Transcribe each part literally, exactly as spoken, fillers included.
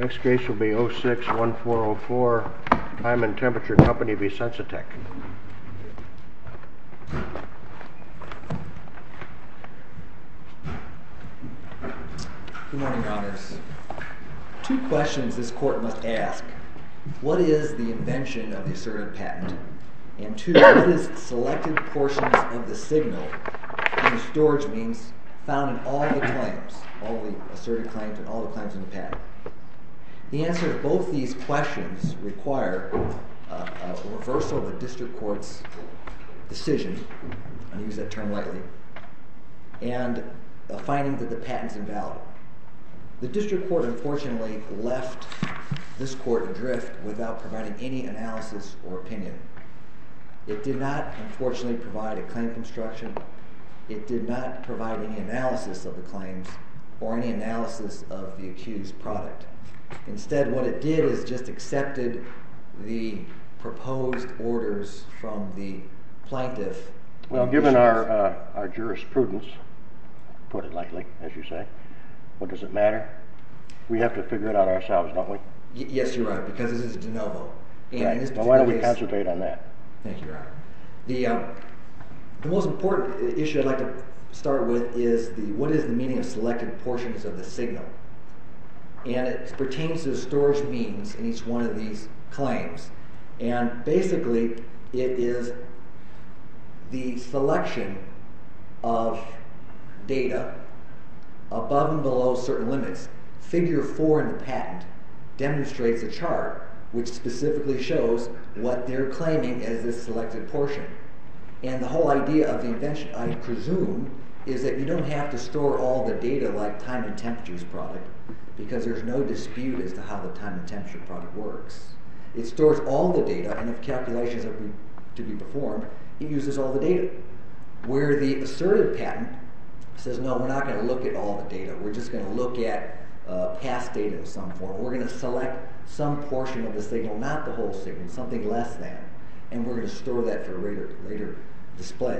Next case will be oh six one four oh four, Time and Temperature Company v. Sensitech. Good morning, Your Honors. Two questions this court must ask. What is the invention of the asserted patent? And two, what is selected portions of the signal in the storage means found in all the claims, all the asserted claims and all the claims in the patent? The answer to both these questions require uh, a reversal of the district court's decision, I use that term lightly, and a finding that the patent is invalid. The district court unfortunately left this court adrift without providing any analysis or opinion. It did not, unfortunately, provide a claim construction. It did not provide any analysis of the claims or any analysis of the accused product. Instead, what it did is just accepted the proposed orders from the plaintiff. Well, given our, uh, our jurisprudence, put it lightly, as you say, what does it matter? We have to figure it out ourselves, don't we? Y- yes, you're right, because this is de novo. And right. in this well, why don't we case, concentrate on that? Thank you, Your Honor. The, um, the most important issue I'd like to start with is the what is the meaning of selected portions of the signal? And it pertains to the storage means in each one of these claims. And basically, it is the selection of data above and below certain limits. Figure four in the patent demonstrates a chart which specifically shows what they're claiming as this selected portion. And the whole idea of the invention, I presume, is that you don't have to store all the data like time and temperature's product, because there's no dispute as to how the time and temperature product works. It stores all the data, and if calculations are to be performed, it uses all the data. Where the asserted patent says, no, we're not going to look at all the data. We're just going to look at uh, past data in some form. We're going to select some portion of the signal, not the whole signal, something less than, and we're going to store that for later, later display.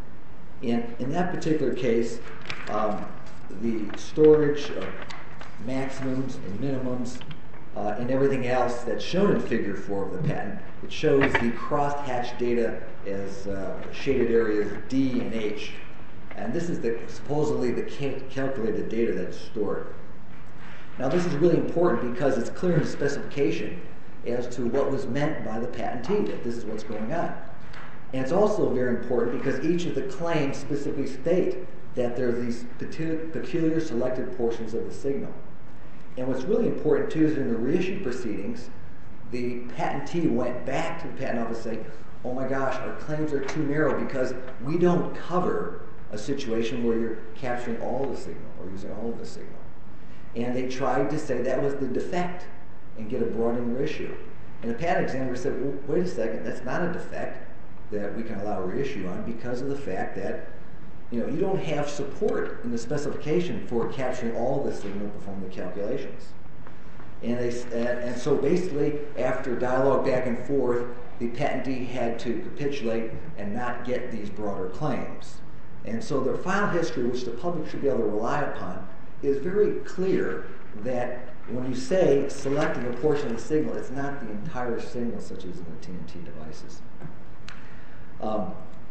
In, in that particular case, um, the storage of maximums and minimums uh, and everything else that's shown in figure four of the patent, it shows the cross-hatched data as uh, shaded areas D and H. And this is the, supposedly the ca- calculated data that's stored. Now this is really important because it's clear in the specification as to what was meant by the patentee, that this is what's going on. And it's also very important because each of the claims specifically state that there are these peculiar selected portions of the signal. And what's really important too is in the reissue proceedings, the patentee went back to the patent office saying, oh my gosh, our claims are too narrow because we don't cover a situation where you're capturing all the signal or using all of the signal. And they tried to say that was the defect and get a broadening reissue. And the patent examiner said, well, wait a second, that's not a defect that we can allow reissue on because of the fact that you know you don't have support in the specification for capturing all the signal and performing the calculations. And, they, and, and so basically, after dialogue back and forth, the patentee had to capitulate and not get these broader claims. And so their file history, which the public should be able to rely upon, is very clear that when you say selecting a portion of the signal, it's not the entire signal, such as in the T N T devices. Um,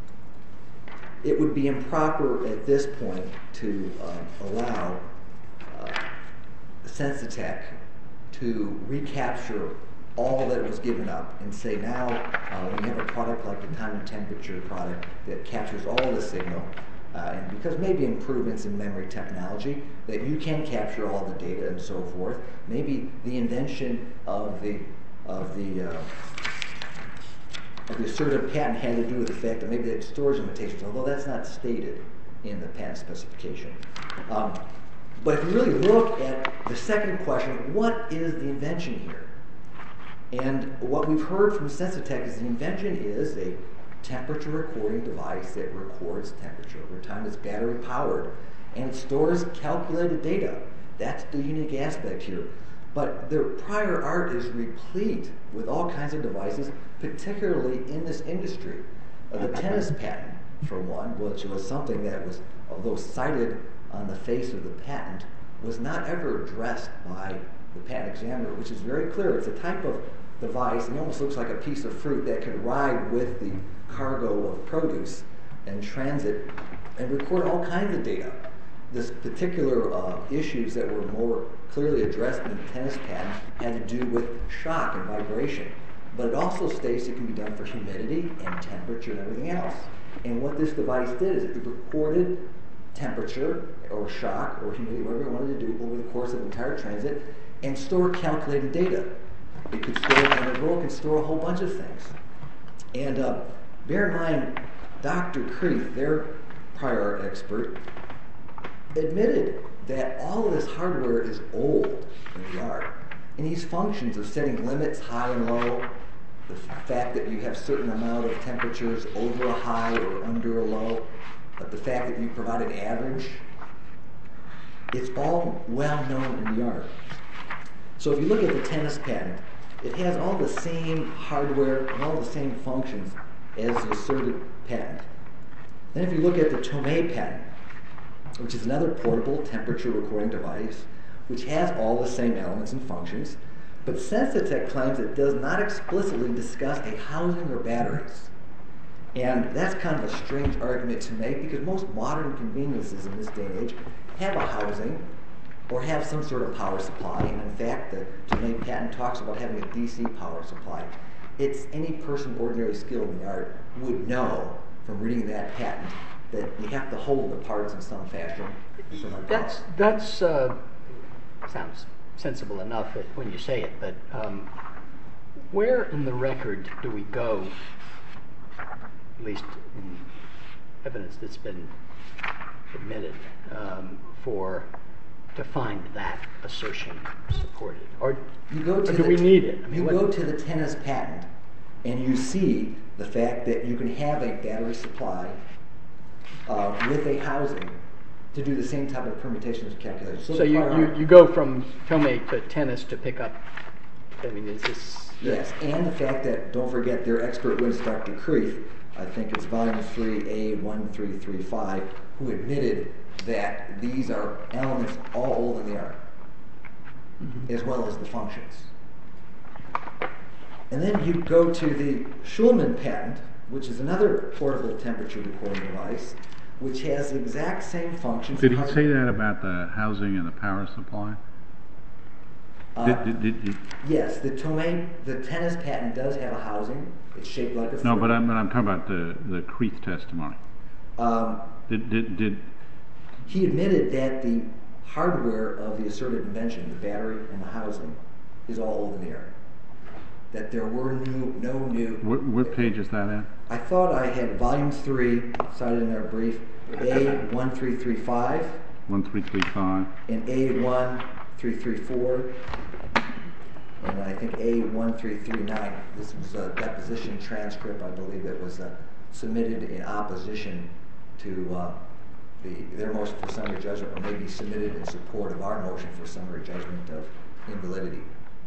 it would be improper at this point to uh, allow uh, Sensitech to recapture all that was given up and say now uh, when you have a product like the time and temperature product that captures all the signal, uh, and because maybe improvements in memory technology that you can capture all the data and so forth, maybe the invention of the of the uh, of the assertive patent had to do with the fact that maybe they had storage limitations, although that's not stated in the patent specification. Um, but if you really look at the second question, what is the invention here? And what we've heard from Sensitech is the invention is a temperature recording device that records temperature over time. It's battery powered and it stores calculated data. That's the unique aspect here. But their prior art is replete with all kinds of devices, particularly in this industry. Uh, the tennis patent, for one, which was something that was, although cited on the face of the patent, was not ever addressed by the patent examiner, which is very clear. It's a type of device, it almost looks like a piece of fruit that could ride with the cargo of produce and transit and record all kinds of data. This particular uh, issues that were more clearly addressed in the tennis patent had to do with shock and vibration. But it also states it can be done for humidity and temperature and everything else. And what this device did is it recorded temperature or shock or humidity, whatever it wanted to do over the course of the entire transit, and store calculated data. It could store, and the roll could store a whole bunch of things. And uh, bear in mind, Doctor Kreith, their prior art expert, admitted that all of this hardware is old in the art. And these functions of setting limits high and low, the fact that you have certain amount of temperatures over a high or under a low, but the fact that you provide an average, it's all well known in the art. So if you look at the tennis patent, it has all the same hardware and all the same functions as the asserted patent. Then if you look at the Tomei patent, which is another portable temperature recording device, which has all the same elements and functions, but Sensitech claims it does not explicitly discuss a housing or batteries. And that's kind of a strange argument to make, because most modern conveniences in this day and age have a housing or have some sort of power supply. And in fact, the Tomei patent talks about having a D C power supply. It's any person ordinarily skilled in the art would know from reading that patent that you have to hold the parts in some fashion. That's that's uh, sounds sensible enough when you say it, but um, where in the record do we go, at least in evidence that's been admitted, um, for to find that assertion supported, or, you go to or do the, we need it? I mean, you what, go to the tennis patent, and you see the fact that you can have a battery supply uh, with a housing to do the same type of permutations and calculations. So, so you, you, you go from Tomei to tennis to pick up, I mean, is this... Yes, and the fact that, don't forget, their expert witness, Doctor Kreith, I think it's volume three, A one three three five, who admitted that these are elements all old in the art, mm-hmm. as well as the functions. And then you go to the Schulman patent, which is another portable temperature recording device, which has the exact same functions. Did he say that about the housing and the power supply? Uh, did, did, did, did, yes, the Tomei, the tennis patent does have a housing. It's shaped like a fruit. No, but I'm, but I'm talking about the, the Kreith testimony. Um, did, did, did he admitted that the hardware of the asserted invention, the battery and the housing, is all old in the art. That there were new, no new... What, what page is that at? I thought I had volume three, cited in our brief, A one three three five. one three three five. And A one three three four. And I think A one three three nine. This was a deposition transcript, I believe, that was uh, submitted in opposition to uh, the, their motion for summary judgment, or maybe submitted in support of our motion for summary judgment of invalidity.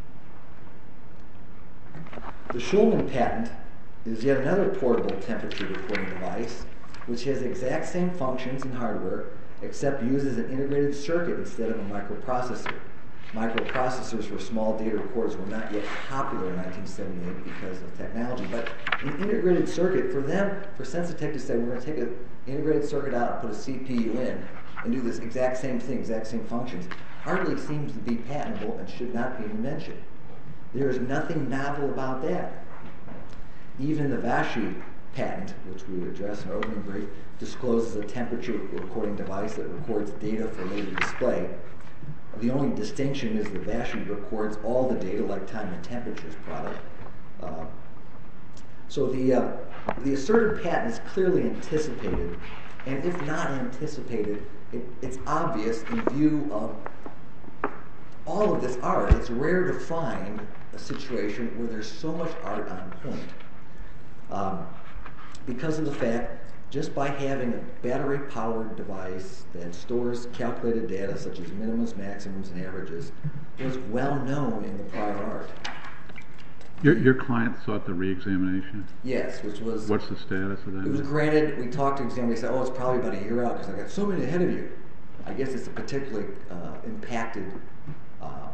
The Schulman patent is yet another portable temperature recording device, which has the exact same functions and hardware, except uses an integrated circuit instead of a microprocessor. Microprocessors for small data recorders were not yet popular in nineteen seventy-eight because of technology, but an integrated circuit, for them, for Sensitech to say, we're going to take an integrated circuit out and put a C P U in and do this exact same thing, exact same functions, hardly seems to be patentable and should not be an invention. There is nothing novel about that. Even the Vashi patent, which we addressed in our opening brief, discloses a temperature recording device that records data for later display. The only distinction is that Vashi records all the data, like time and temperatures product. Uh, so the, uh, the asserted patent is clearly anticipated, and if not anticipated, it, it's obvious in view of all of this art. It's rare to find a situation where there's so much art on point. Um, because of the fact, just by having a battery-powered device that stores calculated data such as minimums, maximums, and averages was well known in the prior art. Your, your client sought the re-examination? Yes, which was... What's the status of that? It was granted. We talked to the examiner. He said, oh, it's probably about a year out because I got so many ahead of you. I guess it's a particularly uh, impacted uh,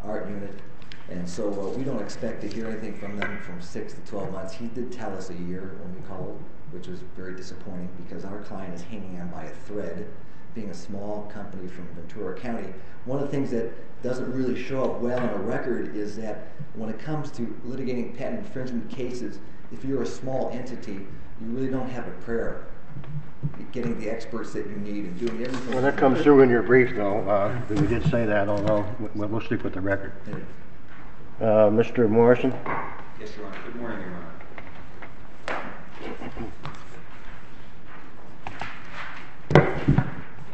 art unit. And so uh, we don't expect to hear anything from them from six to twelve months. He did tell us a year when we called, which was very disappointing because our client is hanging on by a thread, being a small company from Ventura County. One of the things that doesn't really show up well on a record is that when it comes to litigating patent infringement cases, if you're a small entity, you really don't have a prayer getting the experts that you need and doing everything. Well, that comes through in your brief, though. Uh, that we did say that, although we'll, we'll stick with the record. Uh, Mister Morrison? Yes, Your Honor. Good morning, Your Honor.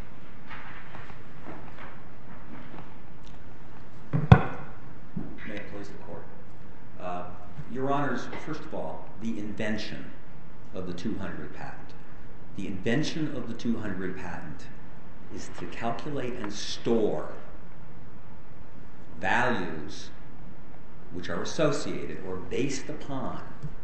May it please the Court. Uh, Your Honors, first of all, the invention of the two hundred patent. The invention of the two hundred patent is to calculate and store values which are associated or based upon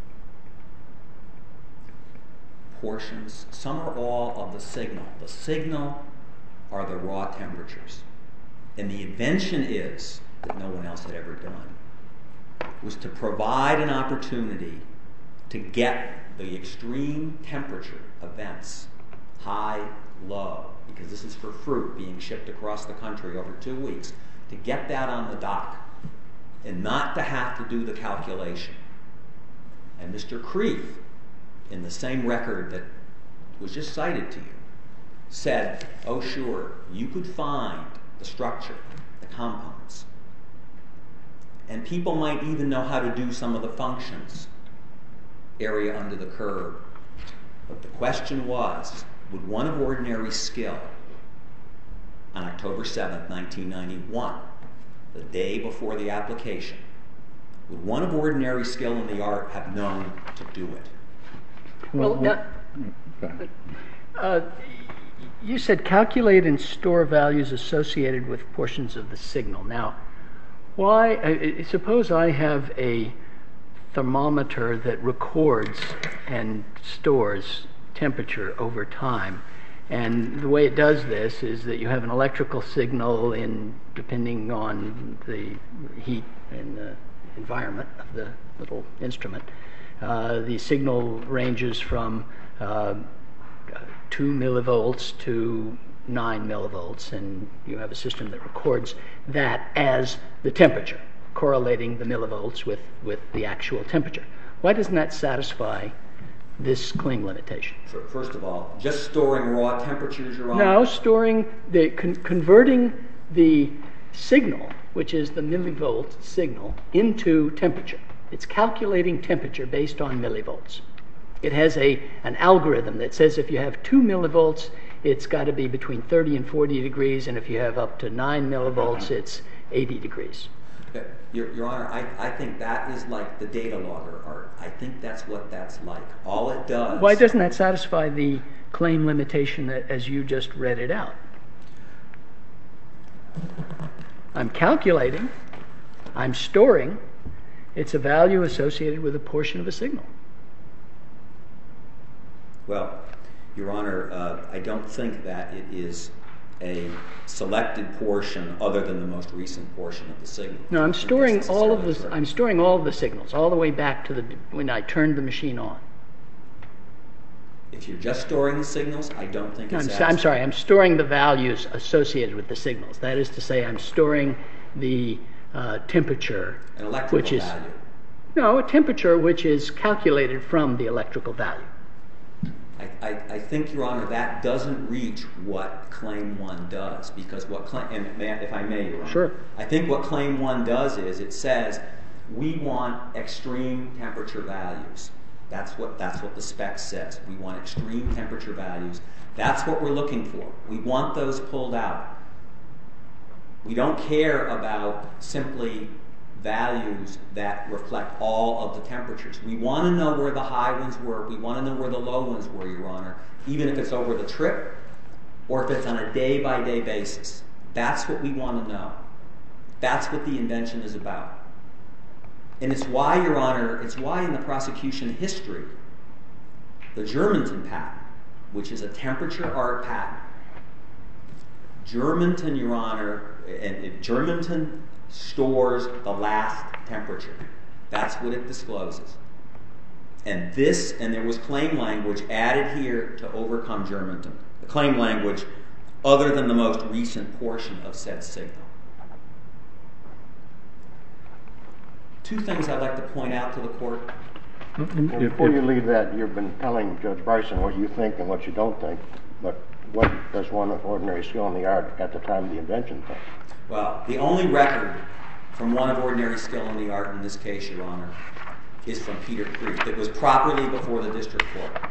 portions, some or all of the signal. The signal are the raw temperatures. And the invention is, that no one else had ever done, was to provide an opportunity to get the extreme temperature events, high, low, because this is for fruit being shipped across the country over two weeks, to get that on the dock and not to have to do the calculation. And Mister Kreef, in the same record that was just cited to you, said, oh sure, you could find the structure, the components, and people might even know how to do some of the functions, area under the curve. But the question was, would one of ordinary skill on October seventh, nineteen ninety-one, the day before the application, would one of ordinary skill in the art have known to do it? Well, now, uh, you said calculate and store values associated with portions of the signal. Now, why? Uh, suppose I have a thermometer that records and stores temperature over time. And the way it does this is that you have an electrical signal in, depending on the heat and the environment of the little instrument. Uh, the signal ranges from uh, two millivolts to nine millivolts, and you have a system that records that as the temperature, correlating the millivolts with, with the actual temperature. Why doesn't that satisfy this claim limitation? First of all, just storing raw temperatures, Your Honor? No, storing the con- converting the signal, which is the millivolt signal, into temperature. It's calculating temperature based on millivolts. It has a an algorithm that says if you have two millivolts, it's got to be between thirty and forty degrees, and if you have up to nine millivolts, it's eighty degrees. Okay. Your, Your Honor, I, I think that is like the data logger art. I think that's what that's like. All it does... Why doesn't that satisfy the claim limitation that, as you just read it out? I'm calculating, I'm storing, it's a value associated with a portion of a signal. Well, Your Honor, uh, I don't think that it is a selected portion other than the most recent portion of the signal. No, I'm storing all of the I'm storing all of the signals all the way back to the when I turned the machine on. If you're just storing the signals, I don't think I'm, it's. so, I'm sorry. I'm storing the values associated with the signals. That is to say, I'm storing the uh, temperature, an electrical which is value. no a temperature which is calculated from the electrical value. I, I, I think, Your Honor, that doesn't reach what Claim One does, because what claim and may, if I may, Your Honor, Sure. I think what Claim One does is it says we want extreme temperature values. That's what that's what the spec says. We want extreme temperature values. That's what we're looking for. We want those pulled out. We don't care about simply values that reflect all of the temperatures. We want to know where the high ones were. We want to know where the low ones were, Your Honor, even if it's over the trip or if it's on a day-by-day basis. That's what we want to know. That's what the invention is about. And it's why, Your Honor, it's why in the prosecution history, the Germanton patent, which is a temperature art patent, Germanton, Your Honor, and Germanton stores the last temperature. That's what it discloses. And this, and there was claim language added here to overcome Germanton. The claim language other than the most recent portion of said signal. Two things I'd like to point out to the court. Well, before you leave that, you've been telling Judge Bryson what you think and what you don't think, but what does one of ordinary skill in the art at the time of the invention think? Well, the only record from one of ordinary skill in the art in this case, Your Honor, is from Peter Kreeft. It was properly before the district court.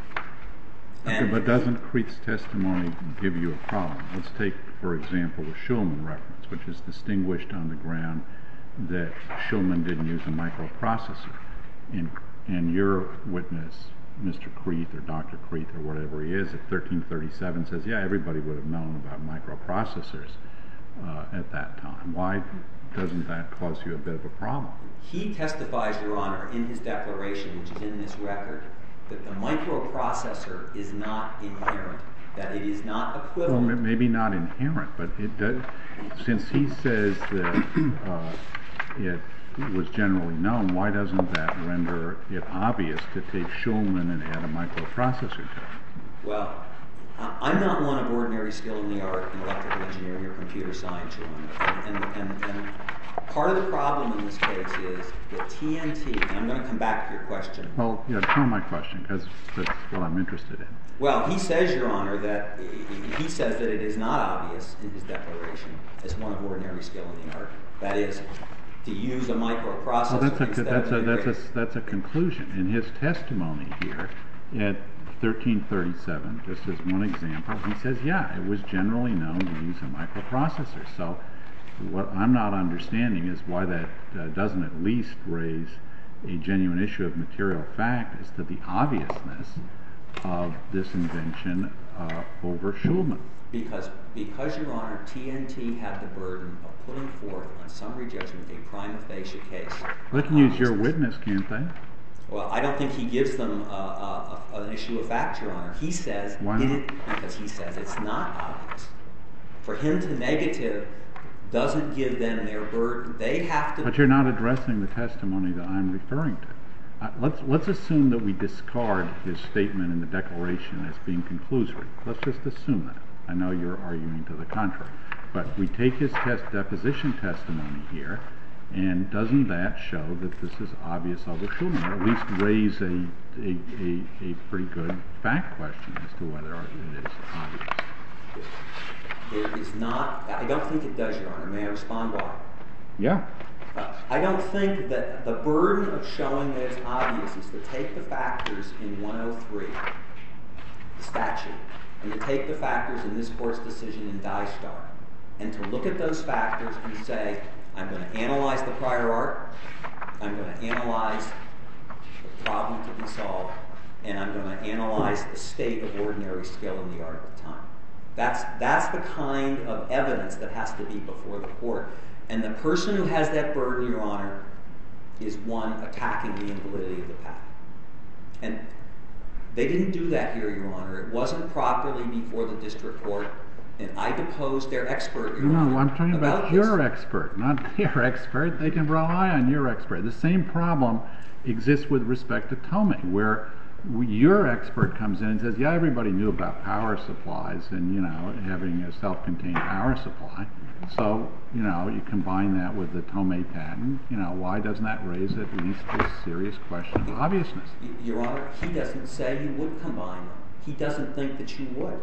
Okay, but doesn't Kreeft's testimony give you a problem? Let's take, for example, the Schulman reference, which is distinguished on the ground that Schulman didn't use a microprocessor. And, and your witness, Mister Kreeft or Doctor Kreeft or whatever he is, at thirteen thirty-seven says, yeah, everybody would have known about microprocessors uh, at that time. Why doesn't that cause you a bit of a problem? He testifies, Your Honor, in his declaration, which is in this record, that the microprocessor is not inherent, that it is not equivalent. Well, maybe not inherent, but it does. Since he says that uh, it was generally known, why doesn't that render it obvious to take Schulman and add a microprocessor to it? Well, I'm not one of ordinary skill in the art in electrical engineering or computer science, Your Honor. And, and, and, and part of the problem in this case is that T N T, and I'm going to come back to your question. Well, yeah, tell my question, because that's what I'm interested in. Well, he says, Your Honor, that he says that it is not obvious in his declaration as one of ordinary skill in the art. That is, to use a microprocessor. Well, that's a instead that's of a that's a integrated. that's a conclusion in his testimony here at thirteen thirty-seven. Just as one example, he says, yeah, it was generally known to use a microprocessor. So, what I'm not understanding is why that uh, doesn't at least raise a genuine issue of material fact as to the obviousness of this invention uh, over Schulman. Because, because, Your Honor, T N T had the burden of putting forth on summary judgment a prima facie case. They can use your witness, can't they? Well, I don't think he gives them uh, uh, an issue of fact, Your Honor. He says, Why did not? it, because he says it's not obvious. For him to negative doesn't give them their burden. They have to. But you're not addressing the testimony that I'm referring to. Uh, let's let's assume that we discard his statement in the declaration as being conclusory. Let's just assume that. I know you're arguing to the contrary, but we take his test deposition testimony here, and doesn't that show that this is obvious over Schulman, or at least raise a a, a, a pretty good fact question as to whether it is obvious? There is not. I don't think it does, Your Honor. May I respond why? Yeah. Uh, I don't think that the burden of showing that it's obvious is to take the factors in one oh three, the statute, and to take the factors in this court's decision in Dystar, and to look at those factors and say, I'm going to analyze the prior art, I'm going to analyze the problem to be solved, and I'm going to analyze the state of ordinary skill in the art at the time. That's, that's the kind of evidence that has to be before the court. And the person who has that burden, Your Honor, is one attacking the invalidity of the patent. And they didn't do that here, Your Honor. It wasn't properly before the district court, and I deposed their expert, Your No, Honor. I'm talking about, about your this. expert, not their expert. They can rely on your expert. The same problem exists with respect to Tomei, where your expert comes in and says, yeah, everybody knew about power supplies and, you know, having a self-contained power supply. So, you know, you combine that with the Tomei patent, you know, why doesn't that raise at least a serious question of obviousness? Your Honor, he doesn't say you would combine them. He doesn't think that you would.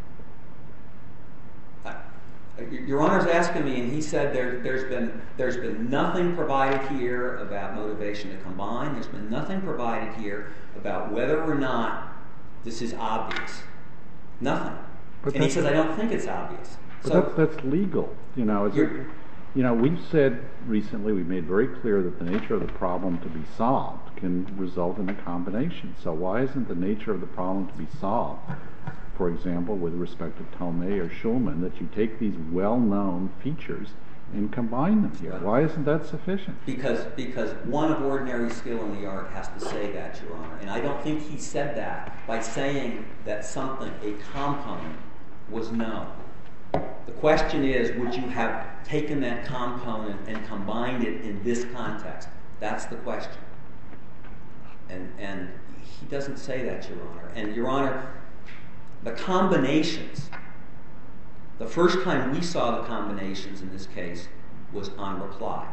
Uh, Your Honor's asking me, and he said there, there's been there's been nothing provided here about motivation to combine. There's been nothing provided here about whether or not this is obvious. Nothing. But and he says, I don't think it's obvious. But So that's, that's legal. You know, it's, You're- you know, we've said recently, we've made very clear that the nature of the problem to be solved can result in a combination. So why isn't the nature of the problem to be solved, for example, with respect to Tomei or Schulman, that you take these well-known features and combine them here? Why isn't that sufficient? Because because one of ordinary skill in the art has to say that, Your Honor. And I don't think he said that by saying that something, a component, was known. The question is, would you have taken that component and combined it in this context? That's the question. And, and he doesn't say that, Your Honor. And, Your Honor, the combinations, the first time we saw the combinations in this case was on reply.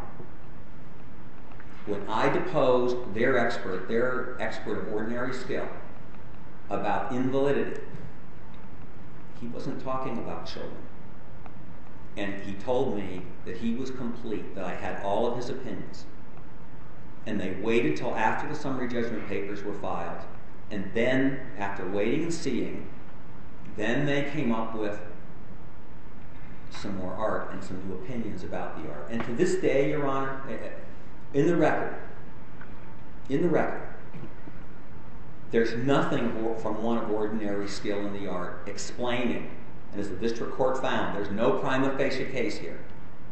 When I deposed their expert, their expert of ordinary skill, about invalidity, he wasn't talking about Shulman. And he told me that he was complete, that I had all of his opinions. And they waited till after the summary judgment papers were filed. And then, after waiting and seeing, then they came up with some more art and some new opinions about the art. And to this day, Your Honor, in the record, in the record, there's nothing from one of ordinary skill in the art explaining, and as the district court found, there's no prima facie case here,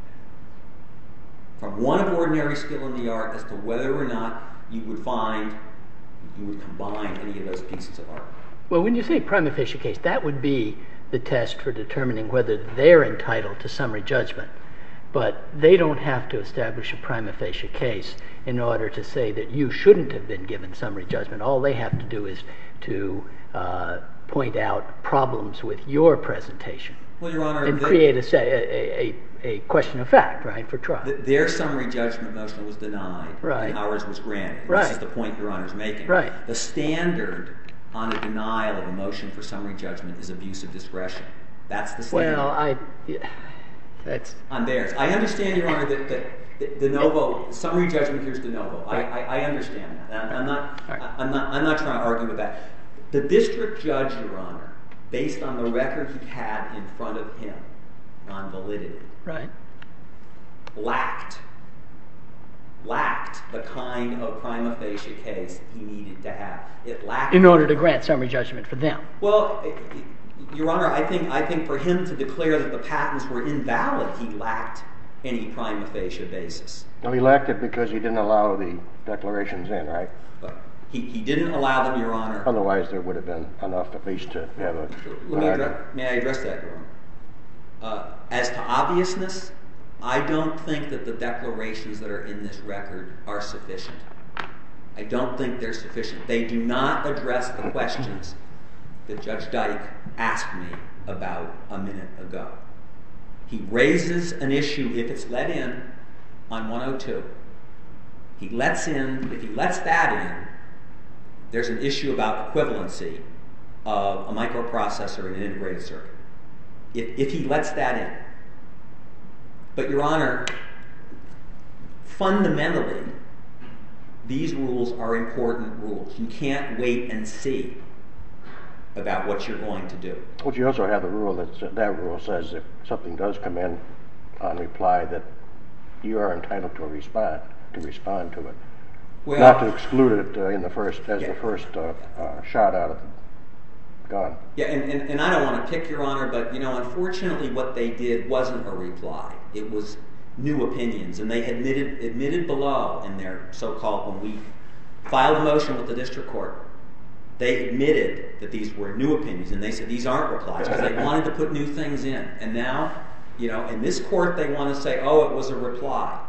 from one of ordinary skill in the art as to whether or not you would find, you would combine any of those pieces of art. Well, when you say prima facie case, that would be the test for determining whether they're entitled to summary judgment. But they don't have to establish a prima facie case in order to say that you shouldn't have been given summary judgment. All they have to do is to uh, point out problems with your presentation. Well, Your Honor, and they, create a, a, a, a question of fact, right, for trial. th- their summary judgment motion was denied, right, and ours was granted. Right. This is the point Your Honor's making. Right. The standard on a denial of a motion for summary judgment is abuse of discretion. That's the standard. Well, I... Yeah, that's... On theirs. I understand, Your Honor, that, that de novo, summary judgment here's de novo. I, I, I understand that. I'm not, right. I'm, not, I'm not trying to argue with that. The district judge, Your Honor, based on the record he had in front of him on validity, right, lacked, lacked the kind of prima facie case he needed to have. It lacked... In order to grant summary judgment for them. Well, it, it, Your Honor, I think, I think for him to declare that the patents were invalid, he lacked any prima facie basis. No, he lacked it because he didn't allow the declarations in, right? But he, he didn't allow them, Your Honor. Otherwise, there would have been enough at least to have a... Let me address, may I address that, Your Honor? Uh, as to obviousness, I don't think that the declarations that are in this record are sufficient. I don't think they're sufficient. They do not address the questions that Judge Dyke asked me about a minute ago. He raises an issue, if it's let in, on one oh two. He lets in, if he lets that in, there's an issue about equivalency of a microprocessor and an integrated circuit. If, if he lets that in. But, Your Honor, fundamentally, these rules are important rules. You can't wait and see about what you're going to do. But you also have the rule that that rule says if something does come in on reply that you are entitled to respond to respond to it, well, not to exclude it uh, in the first as yeah. the first uh, uh, shot out of the gun. Yeah, and, and, and I don't want to pick, Your Honor, but you know, unfortunately, what they did wasn't a reply. It was new opinions, and they admitted admitted below in their so-called when we filed a motion with the district court. They admitted that these were new opinions, and they said these aren't replies because they wanted to put new things in. And now, you know, in this court, they want to say, oh, it was a reply.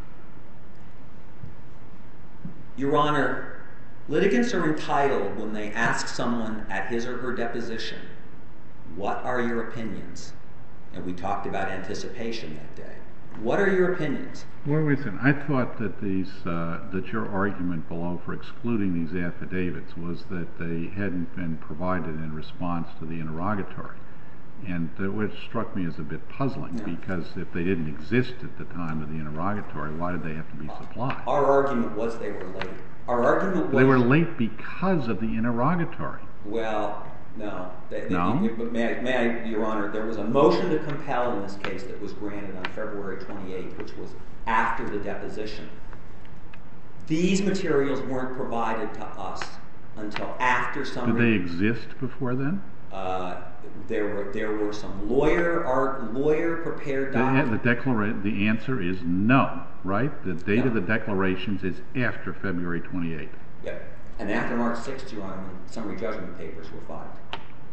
Your Honor, litigants are entitled when they ask someone at his or her deposition, what are your opinions? And we talked about anticipation that day. What are your opinions? Well, wait a second. I thought that these uh, that your argument below for excluding these affidavits was that they hadn't been provided in response to the interrogatory, and that which struck me as a bit puzzling, yeah. because if they didn't exist at the time of the interrogatory, why did they have to be supplied? Our argument was they were late. Our argument was they were late because of the interrogatory. Well, no. They, no? They, but may I, may I, Your Honor, there was a motion to compel in this case that was granted on February twenty-eighth, which was after the deposition. These materials weren't provided to us until after summary. Did they exist before then? Uh, there were there were some lawyer art lawyer prepared documents. The, the, declara- the answer is no, right? The date no. of the declarations is after February twenty-eighth. Yep. And after March sixth, Your Honor, when summary judgment papers were filed.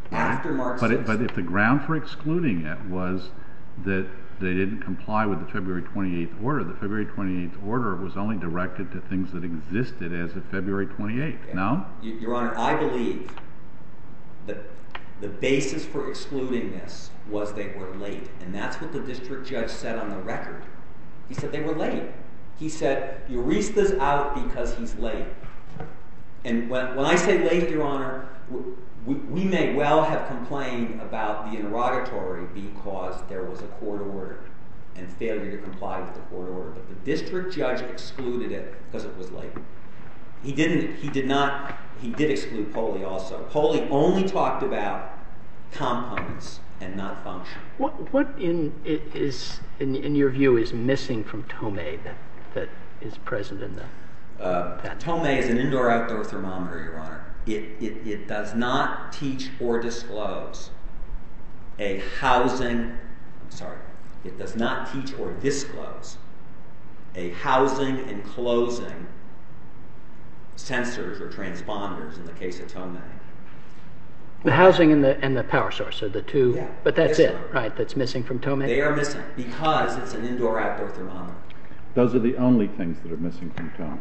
After March but sixth. It, but if the ground for excluding it was that they didn't comply with the February twenty-eighth order, the February twenty-eighth order was only directed to things that existed as of February twenty-eighth. Yeah. No? Your Honor, I believe that the basis for excluding this was they were late. And that's what the district judge said on the record. He said they were late. He said, Urista's out because he's late. And when, when I say late, Your Honor, we, we may well have complained about the interrogatory because there was a court order and failure to comply with the court order. But the district judge excluded it because it was late. He didn't, he did not, he did exclude Poli also. Poli only talked about components and not function. What, what in, is, in, in your view, is missing from Tomei that, that is present in the uh, patent? Tomei is an indoor-outdoor thermometer, Your Honor. It, it, it does not teach or disclose a housing, I'm sorry, it does not teach or disclose a housing and closing sensors or transponders in the case of Tomei. The housing and the and the power source are the two, yeah, but that's yes, it, right? That's missing from Tomei? They are missing because it's an indoor-outdoor thermometer. Those are the only things that are missing from Tomei.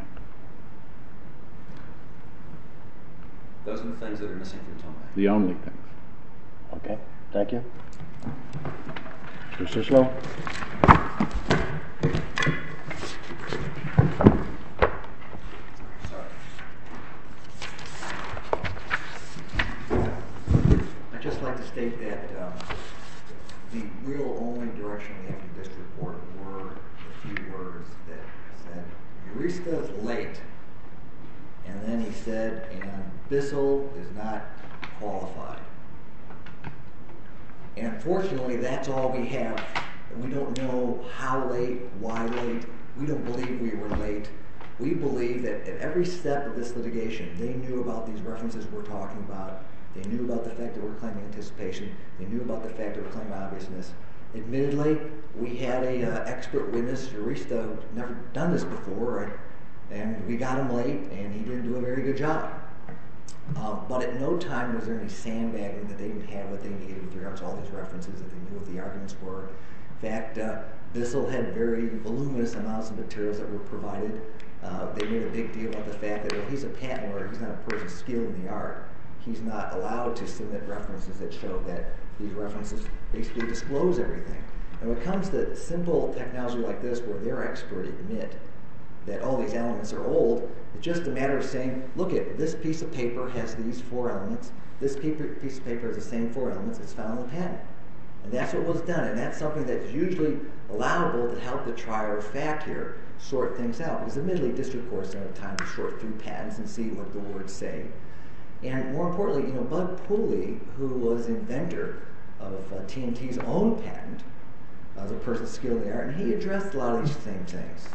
Those are the things that are missing from Tomei. The only things. Okay, thank you. Mister Sislo? I'd just like to state that um, the real only direction we have from this report were a few words that said, Urista is late. And then he said, and Bissell is not qualified. And unfortunately, that's all we have. We don't know how late, why late. We don't believe we were late. We believe that at every step of this litigation, they knew about these references we're talking about. They knew about the fact that we're claiming anticipation. They knew about the fact that we're claiming obviousness. Admittedly, we had a uh, expert witness, Urista, who'd never done this before, right? And we got him late, and he didn't do a very good job. Um, but at no time was there any sandbagging that they didn't have what they needed with regards to all these references, that they knew what the arguments were. In fact, uh, Bissell had very voluminous amounts of materials that were provided. Uh, they made a big deal about the fact that, well, he's a patent lawyer, he's not a person skilled in the art. He's not allowed to submit references that show that these references basically disclose everything. And when it comes to simple technology like this, where their experts admit that all these elements are old, it's just a matter of saying, look at this piece of paper has these four elements, this paper, piece of paper has the same four elements, it's found in the patent. And that's what was done, and that's something that's usually allowable to help the trier of fact here sort things out, because admittedly district courts don't have time to sort through patents and see what the words say. And more importantly, you know, Bud Pooley, who was inventor of uh, T N T's own patent, uh, was a person skilled in the art, and he addressed a lot of these same things.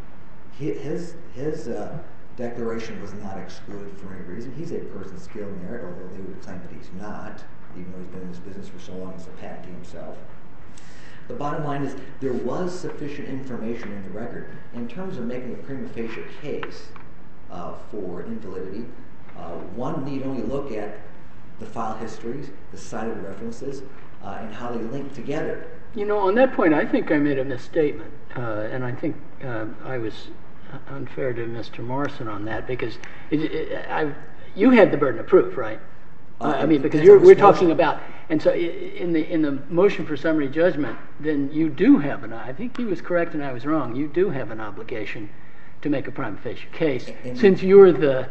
His, his uh, declaration was not excluded for any reason. He's a person skilled in the art, although they would claim that he's not, even though he's been in this business for so long as a patentee himself. The bottom line is there was sufficient information in the record. In terms of making a prima facie case uh, for invalidity, uh, one need only look at the file histories, the cited references, uh, and how they link together. You know, on that point, I think I made a misstatement, uh, and I think uh, I was unfair to Mister Morrison on that, because it, it, I, you had the burden of proof, right? Uh, I mean, because you're, we're talking about, and so in the in the motion for summary judgment, then you do have an, I think he was correct and I was wrong, you do have an obligation to make a prima facie case, and since you're the,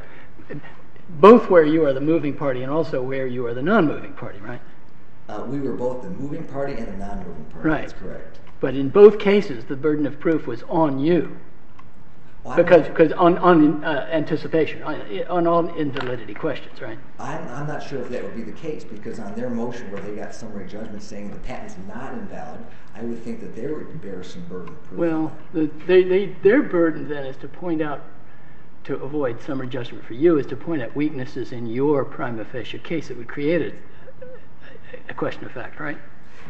both where you are the moving party and also where you are the non-moving party, right? Uh, we were both the moving party and the non-moving party, right. That's correct. But in both cases, the burden of proof was on you. Well, because because on, on uh, anticipation, on, on all invalidity questions, right? I'm, I'm not sure if that would be the case, because on their motion where they got summary judgment saying the patent's not invalid, I would think that they would bear some burden of proof. Well, the, they, they, their burden then is to point out, to avoid summary judgment for you, is to point out weaknesses in your prima facie case that would create a, a question of fact, right?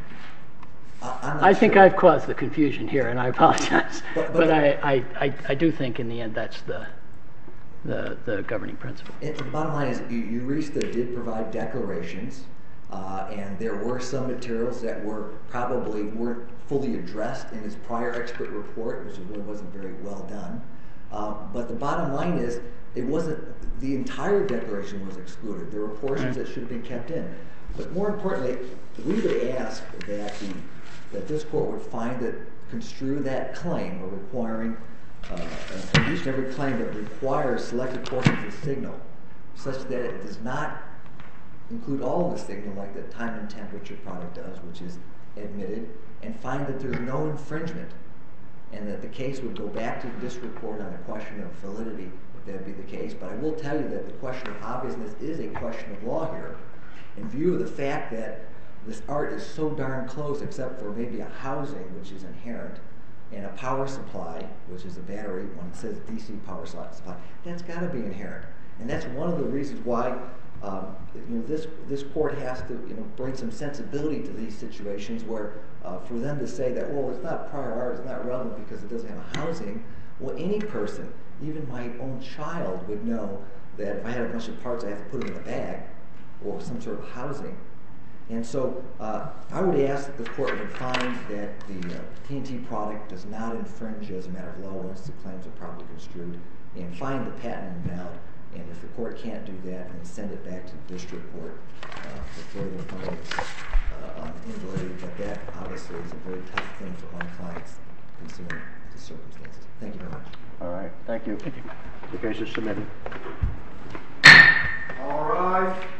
I think sure. I've caused the confusion here, and I apologize. But, but, but I, I, I, I do think in the end that's the the, the governing principle. It, the bottom line is Urista did provide declarations Uh, and there were some materials that were probably weren't fully addressed in his prior expert report, which really wasn't very well done. Uh, but the bottom line is, it wasn't the entire declaration was excluded. There were portions that should have been kept in. But more importantly, we would ask that the that this court would find that construe that claim of requiring uh, each and every claim that requires selected portions of the signal, such that it does not include all of the signal like the time and temperature product does, which is admitted, and find that there's no infringement, and that the case would go back to the district court on a question of validity, if that be the case. But I will tell you that the question of obviousness is a question of law here, in view of the fact that this art is so darn close, except for maybe a housing, which is inherent, and a power supply, which is a battery, when it says D C power supply, that's got to be inherent. And that's one of the reasons why um, you know, this this court has to you know bring some sensibility to these situations where uh, for them to say that, well, it's not prior art, it's not relevant because it doesn't have a housing. Well, any person, even my own child, would know that if I had a bunch of parts, I have to put them in a bag or some sort of housing. And so uh, I would ask that the court would find that the uh, T N T product does not infringe as a matter of law once the claims are properly construed, and find the patent invalid. And if the court can't do that, then send it back to the district court uh, for further findings uh, on invalidity. But that obviously is a very tough thing for my clients considering the circumstances. Thank you very much. All right, thank you. Thank you. The case is submitted. All right.